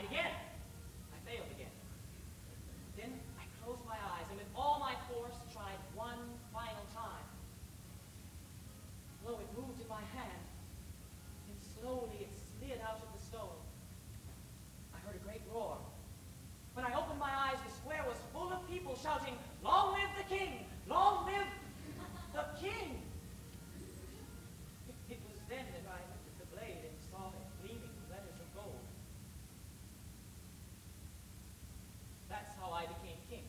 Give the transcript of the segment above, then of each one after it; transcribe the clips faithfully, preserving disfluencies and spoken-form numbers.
tried again. I failed again. Then I closed my eyes and with all my force tried one final time. Lo, it moved in my hand, and slowly it slid out of the stone. I heard a great roar. When I opened my eyes, the square was full of people shouting, "Long live the king! Long live the king!" It, it was then that I looked at the blade and saw it gleaming with letters of gold. That's how I became king.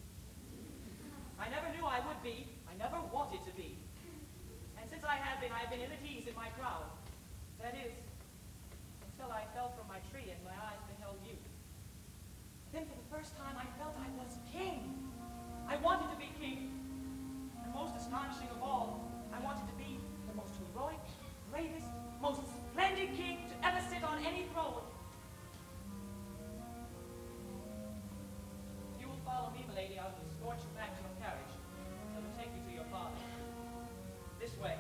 I never knew I would be. I never wanted to be. And since I have been, I have been ill at ease in my crown. That is, until I fell from my tree and my eyes beheld you. Then for the first time I felt I was king. I wanted to be king. And most astonishing of all, I wanted to be the most heroic, greatest, most splendid king to ever sit on any throne. If you will follow me, milady, I will escort you back to your carriage. I will take you to your father. This way.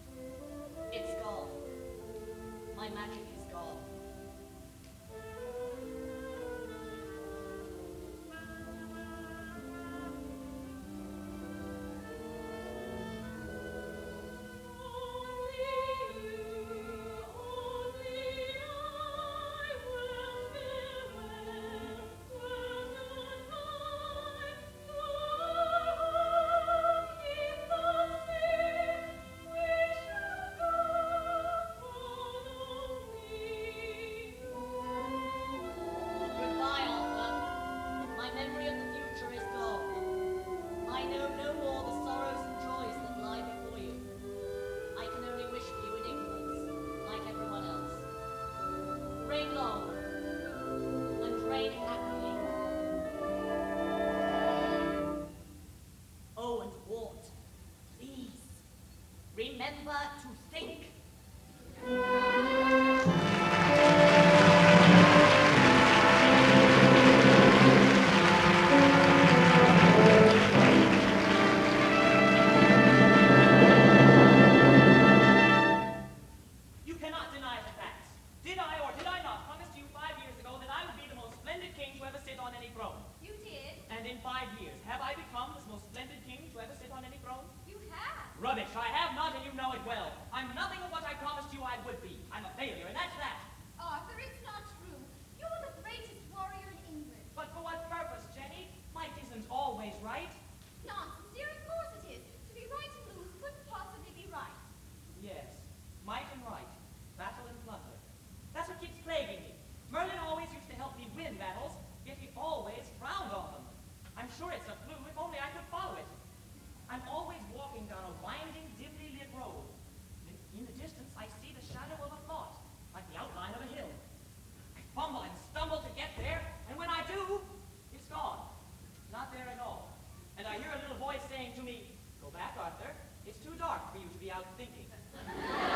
My magic is gone. remember to think. You cannot deny the facts. Did I or did I not promise to you five years ago that I would be the most splendid king to ever sit on any throne? You did. And in five years, have I become this most splendid king to ever sit on any throne? You have. Rubbish, I have not, and you know it well. I'm nothing of what I promised you I would be. I'm a failure, and that's that. Arthur, it's not true. You're the greatest warrior in England. But for what purpose, Jenny? Might isn't always right. Nonsense, dear, of course it is. To be right and lose couldn't possibly be right. Yes, might and right, battle and plunder. That's what keeps plaguing me. Merlin always used to help me win battles, yet he always frowned on them. I'm sure it's a clue, if only I could follow it. I'm always walking down a winding, dimly lit road. In, in the distance, I see the shadow of a thought, like the outline of a hill. I fumble and stumble to get there, and when I do, it's gone. Not there at all. And I hear a little voice saying to me, "Go back, Arthur. It's too dark for you to be out thinking." My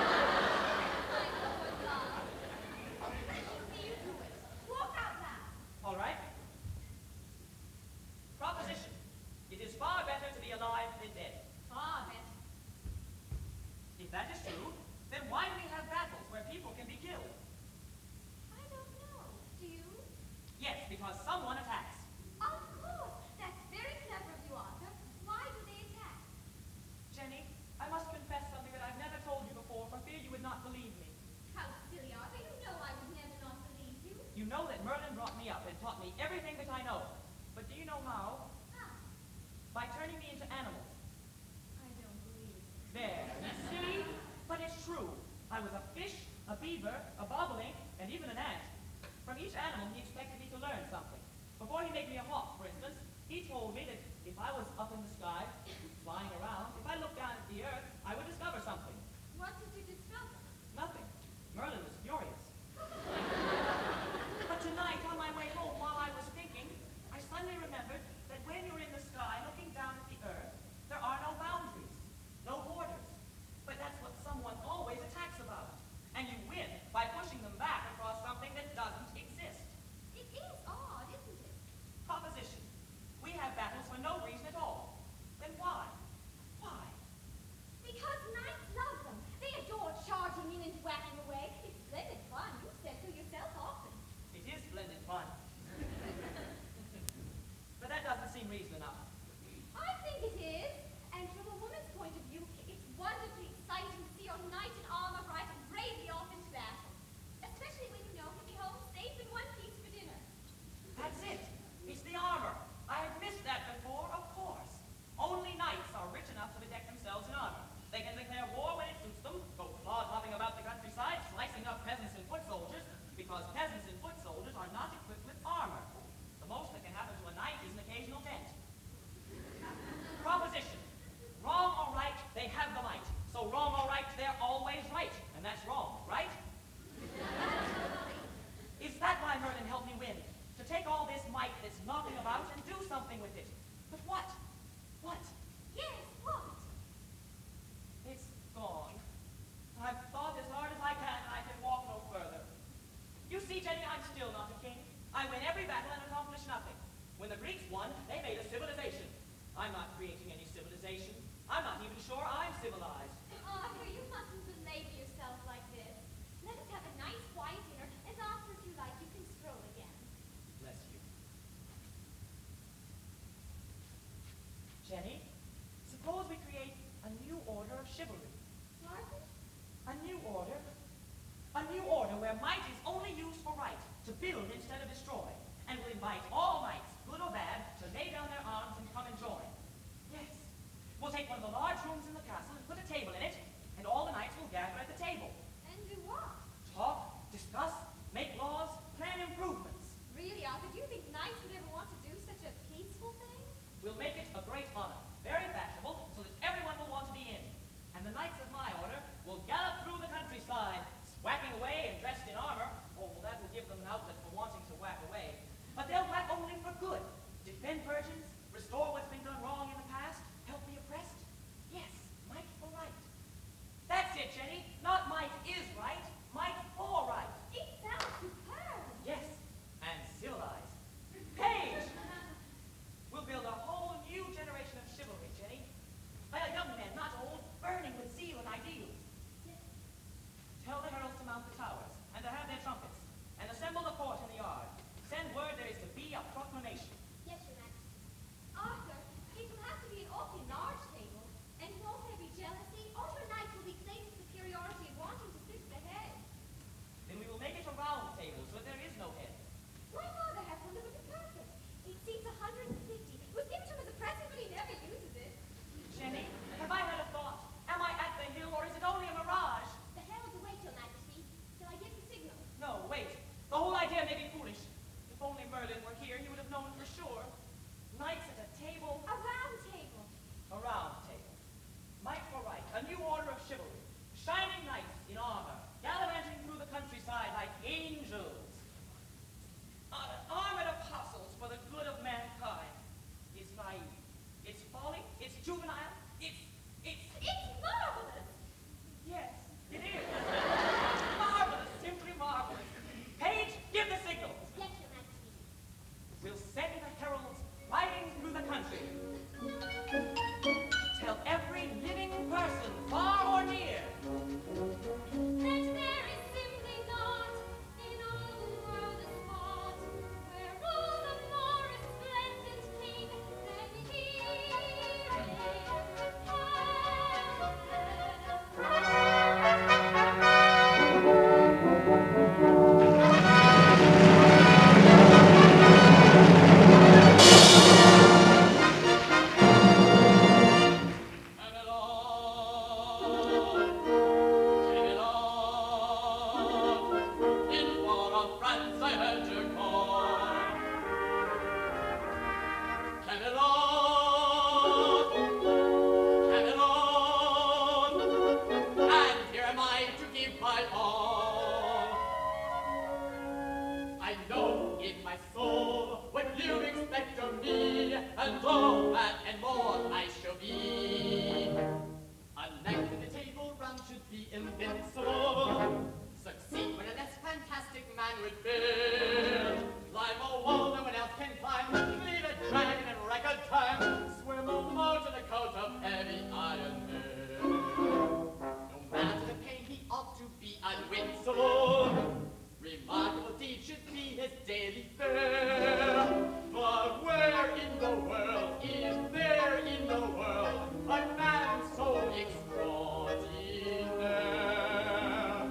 poor God. Let me see you do it. Walk out loud. All right. Proposition. It is far better to be alive than dead. Far better. If that is true, then why do we have battles where people can be killed? I don't know. Do you? Yes, because someone attacks. Of course. That's very clever of you, Arthur. Why do they attack? Jenny, I must confess something that I've never told you before for fear you would not believe me. How silly, Arthur. You know I would never not believe you. You know that Merlin brought me up and taught me everything that I know. But do you know how? How? By turning me into animals. I don't believe it. There, you see? But it's true. I was a fish, a beaver, a bobolink, and even an ant. From each animal, he expected me to learn something. Before he made me a hawk, for instance, he told me that if I was up in the sky, flying around, if I looked down at the earth, I would discover something. What did you discover? Nothing. Merlin was furious. But tonight, on my way home, while I was thinking, I suddenly remembered that when you're in the sky looking down at the earth, there are no boundaries, no borders. But that's what someone always attacks about. And you win by pushing them back across something that doesn't exist. It is odd, isn't it? Proposition. We have battles for no reason at all. Then why? Why? Because knights love them. They adore charging in and whacking away. It's splendid fun. You said so yourself often. It is splendid fun. But that doesn't seem reason enough. I think it is. And from a woman's point of view, it's wonderfully exciting to see your knight in armor ride bravely off into battle. Especially when you know he'll be home safe in one piece for dinner. That's it. It's the armor. I had missed that before, of course. Only knights are rich enough to bedeck themselves in armor. They can declare war when it suits them, go clod-hopping about the countryside, slicing up peasants and foot soldiers, because peasants and foot soldiers are not equipped with armor. The most that can happen to a knight is an occasional dent. Proposition. Wrong or right, they have the might. So wrong or right, they're always right. And that's wrong, right? Is that why Merlin helped me win? To take all this might that's knocking about and do something with it. But what? What? Yes, what? It's gone. I've thought as hard as I can, and I can walk no further. You see, Jenny, I'm still not a king. I win every battle and accomplish nothing. When the Greeks won, they made a civilization. I'm not creating any civilization. I'm not even sure I'm civilized. Arthur, you mustn't belabor yourself like this. Let us have a nice quiet dinner, and after, if you like, you can stroll again. Bless you. Jenny, suppose we create a new order of chivalry. Arthur? A new order. A new order where might is only used for right, to build instead of destroy, and will invite all knights, good or bad, to lay down their arms and come and join. Yes. We'll take one of the large rooms in the castle and put a table in it, and all the knights will gather at the table. And do what? Talk, discuss, make laws, plan improvements. Really, Arthur, do you think knights would ever want to do such a peaceful thing? We'll make it a great honor, very fashionable, so that everyone will want to be in. And the knights of my order will gallop through the countryside, whacking away and dressed in armor. Oh, well, that will give them an outlet for wanting to whack away. But they'll whack only once I heard you call. Camelot, Camelot, and here am I to give my all. I know in my soul what you expect of me, and all that and more I shall be. A knight at the table round should be invincible. Succeed when a less fantastic man would fail. Climb a wall no one else can climb. Lead a dragon in record time. Swim a moat in a coat of heavy iron mail. No matter the pain, he ought to be unwincible. Remarkable deed should be his daily fare. But where in the world is there in the world a man so extraordinaire?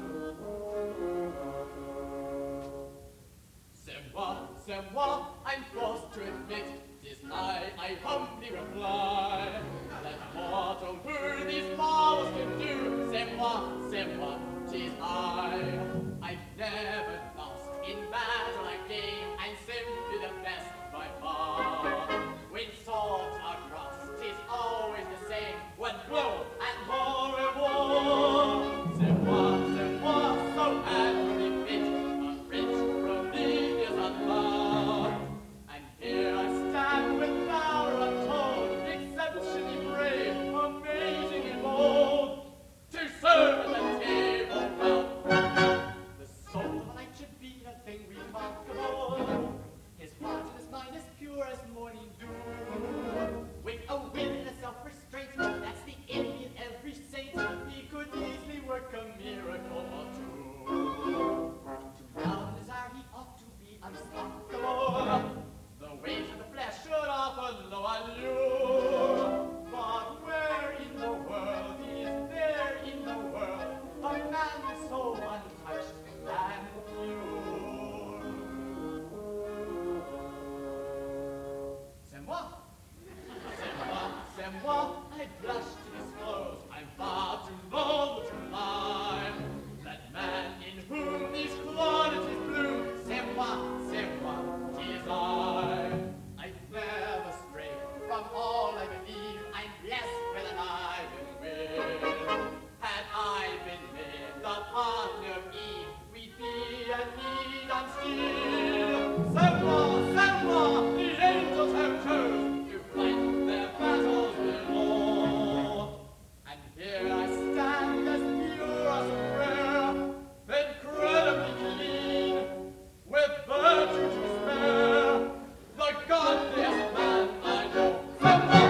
C'est moi, c'est moi, I'm forced to admit, 'tis I, I humbly reply, that mortal who these marvels can do. C'est moi, c'est moi, 'tis I. I've never lost in battle I game, I'm simply the best by far. When swords are crossed, 'tis always the same, one blow and au revoir. C'est moi, c'est moi, so admirably fit, a French Prometheus unbound. And here I stand with power untold, exceptionally brave, amazingly bold, to serve at the table round. The soul of a knight should be a thing remarkable, his heart and his mind as pure as morning dew. With a will and a self-restraint, that's the envy of every saint, he could easily work a miracle or two. To love and desire he ought to be unstoppable. The waves of the flesh should offer no allure. But where in the world is there in the world a man so untouched and pure? C'est moi, c'est moi, c'est moi, I blush to disclose, I'm far too noble to lie. That man in whom these qualities bloom, c'est moi, c'est moi, 'tis I. I've never strayed from all I believe, I'm blessed with an iron will. Had I been made the partner of Eve, we'd be a need on steel. C'est moi, c'est moi, the angels have chose to fight their battles below. And here I stand as pure as a prayer, incredibly clean, with virtue to spare, the godliest man I know. C'est moi!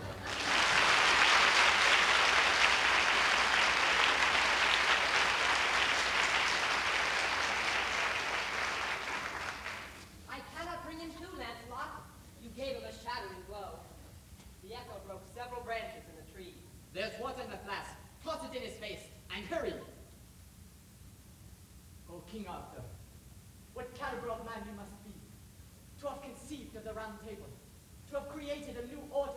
I cannot bring him to, Lancelot. You gave him a shattering blow. The echo broke several branches in the tree. There's water in the flask. Toss it in his face, and hurry! O King Arthur, what caliber of man you must be, to have conceived of the Round Table, to have created a new order